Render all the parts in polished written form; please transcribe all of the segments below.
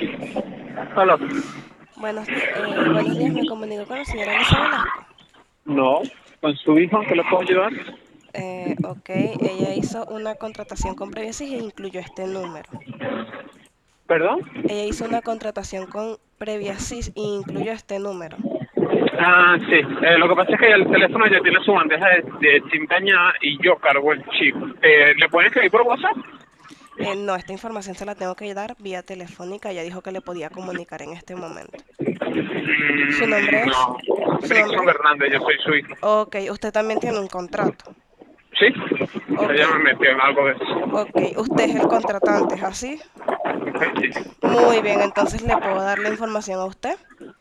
Hola. Buenos días, me comunico con la señora Elisa Velasco. No, con su hijo, ¿que le puedo ayudar? Ok, ella hizo una contratación con Previesis e incluyó este número. ¿Perdón? Ella hizo una contratación con Previesis e incluyó este número. Ah, sí. Lo que pasa es que el teléfono ya tiene su bandeja de SIM dañada y yo cargo el chip. ¿Le pueden escribir por WhatsApp? No, esta información se la tengo que dar vía telefónica. Ella dijo que le podía comunicar en este momento. ¿Su nombre es? No. ¿Su Brixon nombre? Hernández, yo soy su hijo. Ok, usted también tiene un contrato. ¿Sí? Ok, Ella me metió en algo de eso. ok, usted es el contratante, ¿es así? Sí, sí. Muy bien, entonces le puedo dar la información a usted.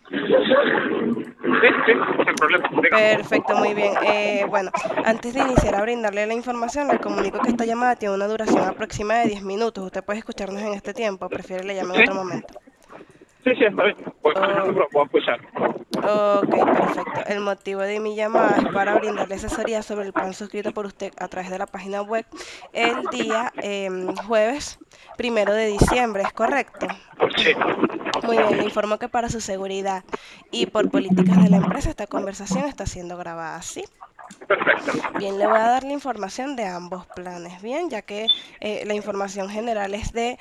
Sí, sí, sin problema. Dígame. Perfecto, muy bien. Bueno, antes de iniciar a brindarle la información, le comunico que esta llamada tiene una duración aproximada de 10 minutos. Usted puede escucharnos en este tiempo, prefiere le llame en ¿Sí? otro momento. Sí, sí, está bien. Voy Oh, manejando, pero puedo escuchar. ok, perfecto. El motivo de mi llamada es para brindarle asesoría sobre el plan suscrito por usted a través de la página web el día jueves 1 de diciembre, ¿es correcto? Sí. Muy bien, le informo que para su seguridad y por políticas de la empresa esta conversación está siendo grabada, ¿sí? Perfecto. Bien, le voy a dar la información de ambos planes, bien, ya que la información general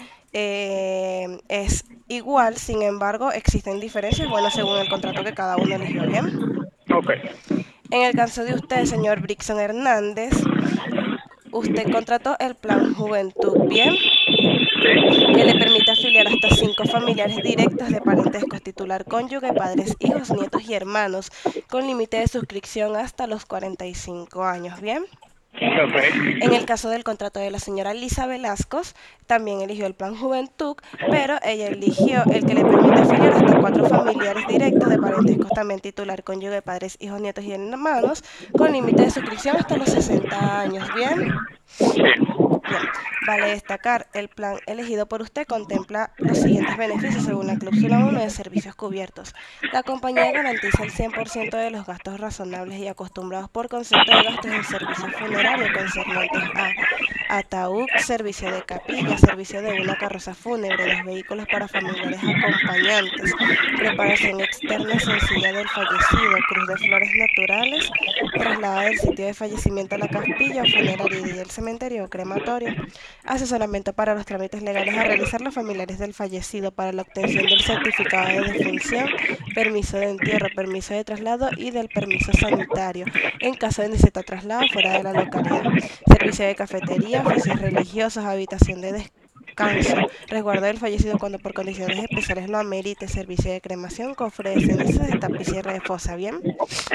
es igual, sin embargo, existen diferencias, bueno, según el contrato que cada uno eligió, bien. Ok. En el caso de usted, señor Brixon Hernández, usted contrató el plan Juventud, bien, Sí. que le permite afiliar hasta 5 familiares directos de parentescos, titular cónyuge, padres, hijos, nietos y hermanos, con límite de suscripción hasta los 45 años, bien. En el Ok. caso del contrato de la señora Lisa Velasco, también eligió el plan Juventud, pero ella eligió el que le permite afiliar hasta 4 familiares directos de parentescos, también titular cónyuge, padres, hijos, nietos y hermanos, con límite de suscripción hasta los 60 años. Bien. Sí. Bien, vale destacar, el plan elegido por usted contempla los siguientes beneficios según la cláusula 1 de servicios cubiertos. La compañía garantiza el 100% de los gastos razonables y acostumbrados por concepto de gastos en servicio funerario concernentes a ataúd, servicio de capilla, servicio de una carroza fúnebre, 2 vehículos para familiares acompañantes, preparación externa sencilla del fallecido, cruz de flores naturales, traslado del sitio de fallecimiento a la capilla funeraria y del cementerio o crematorio, asesoramiento para los trámites legales a realizar los familiares del fallecido para la obtención del certificado de defunción, permiso de entierro, permiso de traslado y del permiso sanitario en caso de necesitar traslado fuera de la localidad, servicio de cafetería, oficios religiosos, habitación de descanso, resguardo del fallecido cuando por condiciones especiales lo amerite, servicio de cremación, cofre de cenizas, de tapa y cierre de fosa, ¿bien?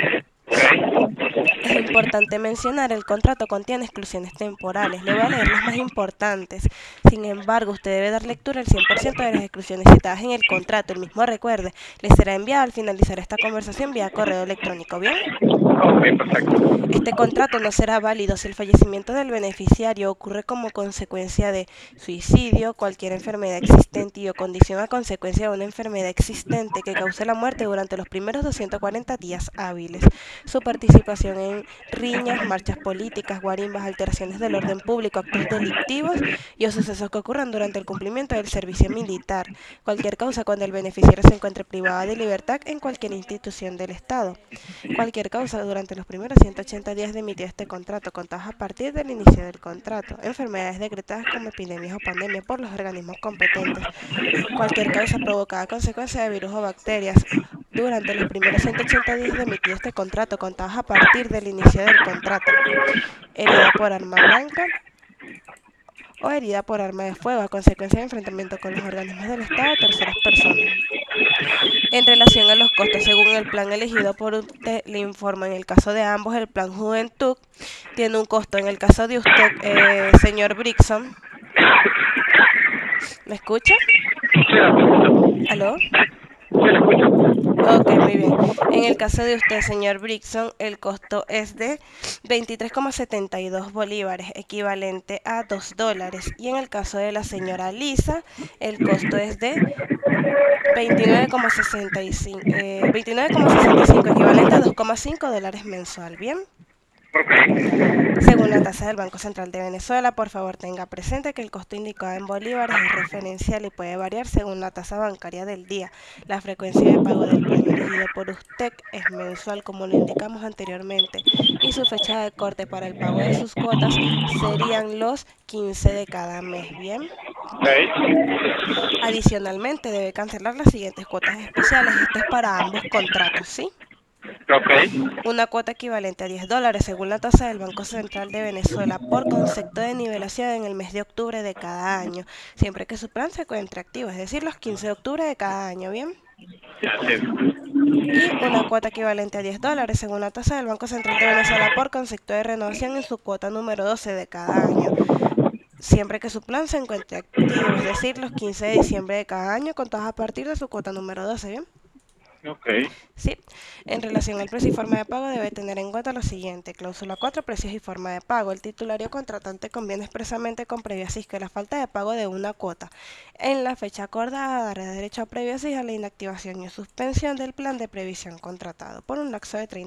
Es importante mencionar, el contrato contiene exclusiones temporales. Le voy a leer las más importantes. Sin embargo, usted debe dar lectura al 100% de las exclusiones citadas en el contrato. El mismo, recuerde, le será enviado al finalizar esta conversación vía correo electrónico. ¿Bien? Ok, perfecto. Este contrato no será válido si el fallecimiento del beneficiario ocurre como consecuencia de suicidio, cualquier enfermedad existente y o condición a consecuencia de una enfermedad existente que cause la muerte durante los primeros 240 días hábiles. Su participación en riñas, marchas políticas, guarimbas, alteraciones del orden público, actos delictivos y o sucesos que ocurran durante el cumplimiento del servicio militar. Cualquier causa cuando el beneficiario se encuentre privada de libertad en cualquier institución del Estado. Cualquier causa durante los primeros 180 días de emitir este contrato, contados a partir del inicio del contrato. Enfermedades decretadas como epidemias o pandemias por los organismos competentes. Cualquier causa provocada a consecuencia de virus o bacterias durante los primeros 180 días de emitir este contrato, contados a partir del inicio del contrato. Herida por arma blanca o herida por arma de fuego a consecuencia de enfrentamiento con los organismos del Estado o terceras personas. En relación a los costos, según el plan elegido por usted, le informo, en el caso de ambos, el plan Juventud tiene un costo. En el caso de usted, señor Brixon, ¿me escucha? Sí, la escucho. ¿Aló? Sí, la escucho. Ok, muy bien. En el caso de usted, señor Brixon, el costo es de 23,72 bolívares, equivalente a $2. Y en el caso de la señora Lisa, el costo es de 29,65, equivalente a $2,5 mensual. Bien. Ok. Según la tasa del Banco Central de Venezuela, por favor tenga presente que el costo indicado en bolívares es referencial y puede variar según la tasa bancaria del día. La frecuencia de pago del plan elegido por usted es mensual, como lo indicamos anteriormente, y su fecha de corte para el pago de sus cuotas serían los 15 de cada mes. Bien. Ok. Adicionalmente, debe cancelar las siguientes cuotas especiales. Esto es para ambos contratos, ¿sí? Ok. Una cuota equivalente a $10 según la tasa del Banco Central de Venezuela por concepto de nivelación en el mes de octubre de cada año, siempre que su plan se encuentre activo, es decir, los 15 de octubre de cada año, ¿bien? Así. Y una cuota equivalente a $10 según la tasa del Banco Central de Venezuela por concepto de renovación en su cuota número 12 de cada año, siempre que su plan se encuentre activo, es decir, los 15 de diciembre de cada año contados a partir de su cuota número 12, ¿bien? Ok. Sí, en relación al precio y forma de pago debe tener en cuenta lo siguiente. Cláusula 4, precios y forma de pago. El titulario contratante conviene expresamente con previo asis que la falta de pago de una cuota en la fecha acordada dará derecho a previo asis a la inactivación y suspensión del plan de previsión contratado por un lapso de 30